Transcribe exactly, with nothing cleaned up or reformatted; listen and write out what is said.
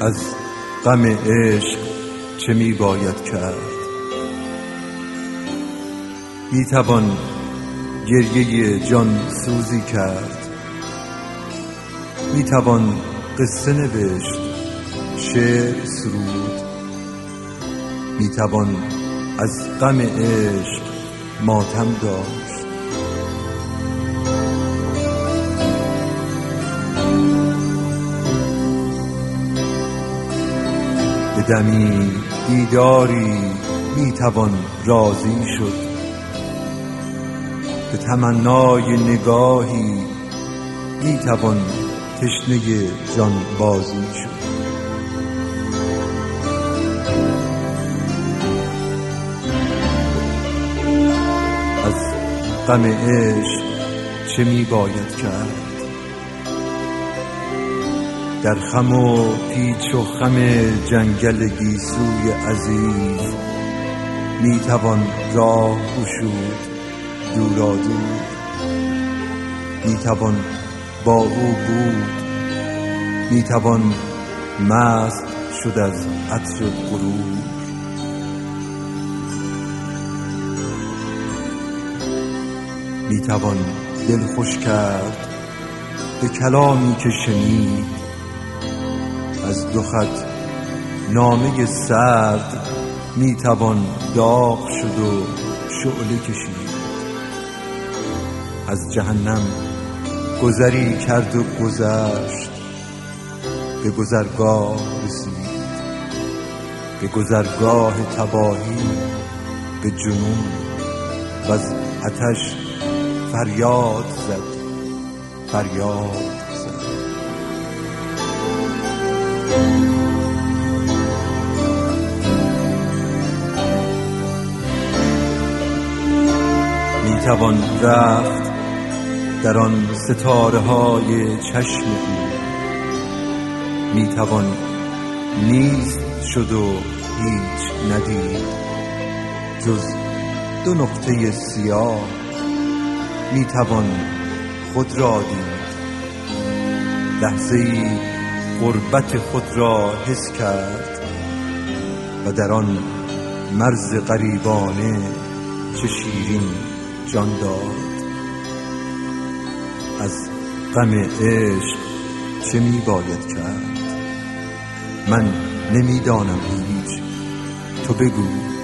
از غم عشق چه می باید کرد؟ می توان گریه جان سوزی کرد، می توان قصه نوشت، شعر سرود، می توان از غم عشق ماتم داشت. به دمی دیداری می توان راضی شد، به تمنای نگاهی می توان تشنه جان بازی شد. از غم عشق چه می باید کرد؟ در خم و پیچ و خم جنگل گیسوی عزیز می توان راه گشود دورا دور، می توان با او بود، می توان مست شد از عطر غرور. می توان دل خوش کرد به کلامی که شنید، از دو خط نامه سرد می توان داغ شد و شعله کشید. از جهنم گذری کرد و گذشت، به گذرگاه رسید، به گذرگاه تباهی، به جنون و از آتش فریاد زد، فریاد زد. می توان رفت در آن ستاره های چشم او، می توان نیست شد و هیچ ندید جز دو نقطه سیاه. می توان خود را دید، لحظه‌ای غربت خود را حس کرد و در آن مرز غریبانه چه شیرین جان داد. از غم عشق چه می باید کرد؟ من نمی دانم هیچ، تو بگو.